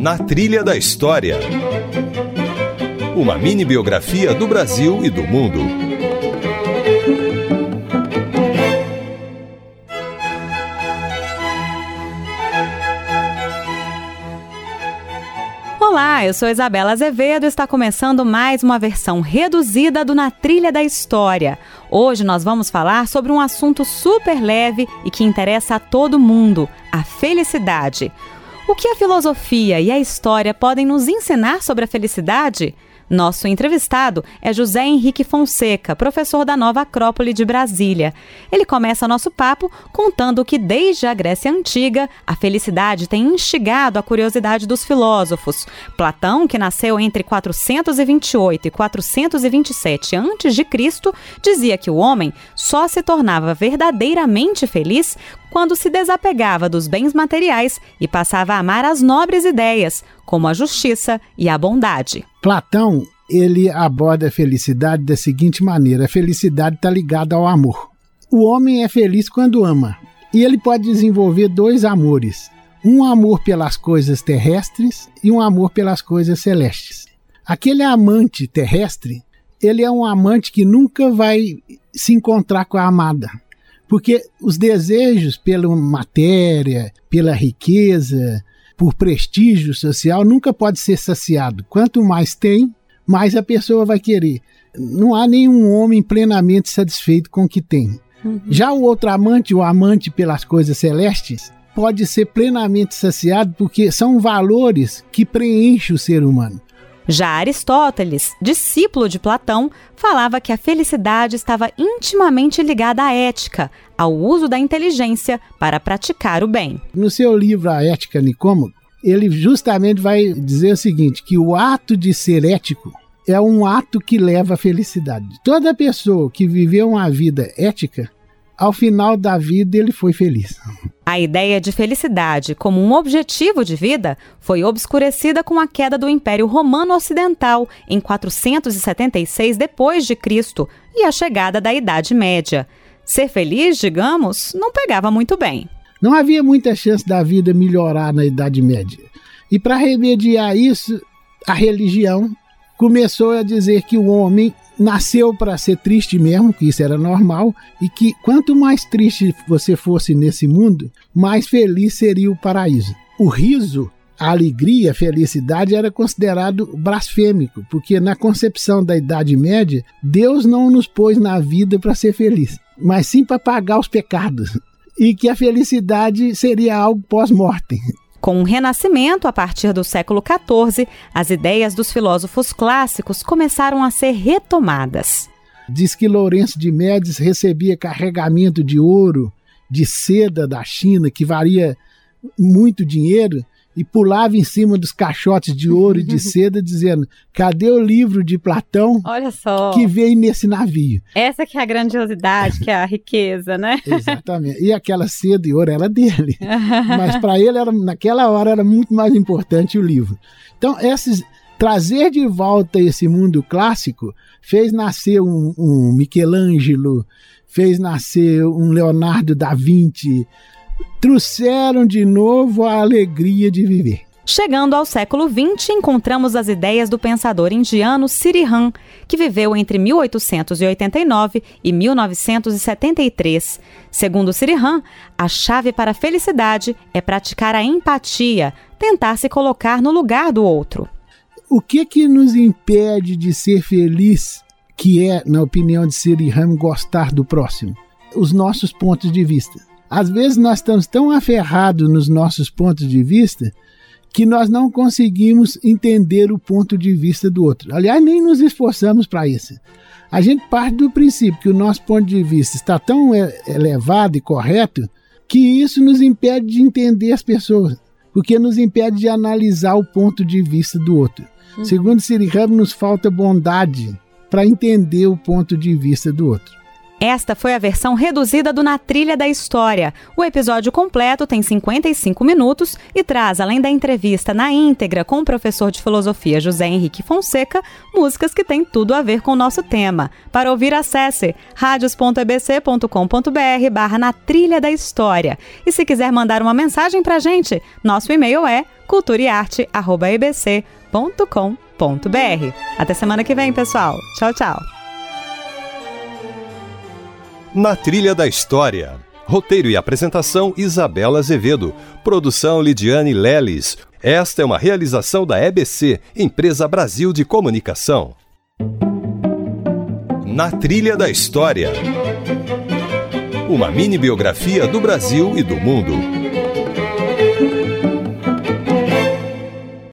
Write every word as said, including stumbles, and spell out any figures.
Na Trilha da História. Uma mini biografia do Brasil e do mundo. Olá, eu sou Isabela Azevedo e está começando mais uma versão reduzida do Na Trilha da História. Hoje nós vamos falar sobre um assunto super leve e que interessa a todo mundo, a felicidade. O que a filosofia e a história podem nos ensinar sobre a felicidade? Nosso entrevistado é José Henrique Fonseca, professor da Nova Acrópole de Brasília. Ele começa nosso papo contando que desde a Grécia Antiga, a felicidade tem instigado a curiosidade dos filósofos. Platão, que nasceu entre quatrocentos e vinte e oito e quatrocentos e vinte e sete antes de Cristo, dizia que o homem só se tornava verdadeiramente feliz quando se desapegava dos bens materiais e passava a amar as nobres ideias, como a justiça e a bondade. Platão, ele aborda a felicidade da seguinte maneira: a felicidade está ligada ao amor. O homem é feliz quando ama, e ele pode desenvolver dois amores: um amor pelas coisas terrestres e um amor pelas coisas celestes. Aquele amante terrestre, ele é um amante que nunca vai se encontrar com a amada, porque os desejos pela matéria, pela riqueza, por prestígio social, nunca pode ser saciado. Quanto mais tem, mais a pessoa vai querer. Não há nenhum homem plenamente satisfeito com o que tem. Uhum. Já o outro amante, o amante pelas coisas celestes, pode ser plenamente saciado porque são valores que preenchem o ser humano. Já Aristóteles, discípulo de Platão, falava que a felicidade estava intimamente ligada à ética, ao uso da inteligência para praticar o bem. No seu livro A Ética Nicômaco, ele justamente vai dizer o seguinte, que o ato de ser ético é um ato que leva à felicidade. Toda pessoa que viveu uma vida ética, ao final da vida ele foi feliz. A ideia de felicidade como um objetivo de vida foi obscurecida com a queda do Império Romano Ocidental em quatrocentos e setenta e seis depois de Cristo e a chegada da Idade Média. Ser feliz, digamos, não pegava muito bem. Não havia muita chance da vida melhorar na Idade Média. E para remediar isso, a religião começou a dizer que o homem nasceu para ser triste mesmo, que isso era normal, e que quanto mais triste você fosse nesse mundo, mais feliz seria o paraíso. O riso, a alegria, a felicidade era considerado blasfêmico, porque na concepção da Idade Média, Deus não nos pôs na vida para ser feliz, mas sim para pagar os pecados, e que a felicidade seria algo pós-mortem. Com o Renascimento, a partir do século quatorze, as ideias dos filósofos clássicos começaram a ser retomadas. Diz que Lourenço de Médici recebia carregamento de ouro, de seda da China, que valia muito dinheiro, e pulava em cima dos caixotes de ouro e de seda, dizendo: cadê o livro de Platão? Olha só, que veio nesse navio? Essa que é a grandiosidade, que é a riqueza, né? Exatamente. E aquela seda e ouro era dele. Mas para ele, era, naquela hora, era muito mais importante o livro. Então, esses, trazer de volta esse mundo clássico fez nascer um, um Michelangelo, fez nascer um Leonardo da Vinci, trouxeram de novo a alegria de viver. Chegando ao século vinte, encontramos as ideias do pensador indiano Sriram, que viveu entre mil oitocentos e oitenta e nove e mil novecentos e setenta e três. Segundo Sriram, a chave para a felicidade é praticar a empatia, tentar se colocar no lugar do outro. O que que nos impede de ser feliz, que é, na opinião de Sriram, gostar do próximo? Os nossos pontos de vista. Às vezes nós estamos tão aferrados nos nossos pontos de vista que nós não conseguimos entender o ponto de vista do outro. Aliás, nem nos esforçamos para isso. A gente parte do princípio que o nosso ponto de vista está tão elevado e correto que isso nos impede de entender as pessoas, porque nos impede de analisar o ponto de vista do outro. Uhum. Segundo Sriram, nos falta bondade para entender o ponto de vista do outro. Esta foi a versão reduzida do Na Trilha da História. O episódio completo tem cinquenta e cinco minutos e traz, além da entrevista na íntegra com o professor de filosofia José Henrique Fonseca, músicas que têm tudo a ver com o nosso tema. Para ouvir, acesse radios ponto e b c ponto com ponto b r barra Na Trilha da História. E se quiser mandar uma mensagem pra gente, nosso e-mail é cultura e arte arroba e b c ponto com ponto b r. Até semana que vem, pessoal. Tchau, tchau. Na Trilha da História. Roteiro e apresentação, Isabela Azevedo. Produção, Lidiane Leles. Esta é uma realização da E B C, Empresa Brasil de Comunicação. Na Trilha da História. Uma mini biografia do Brasil e do mundo.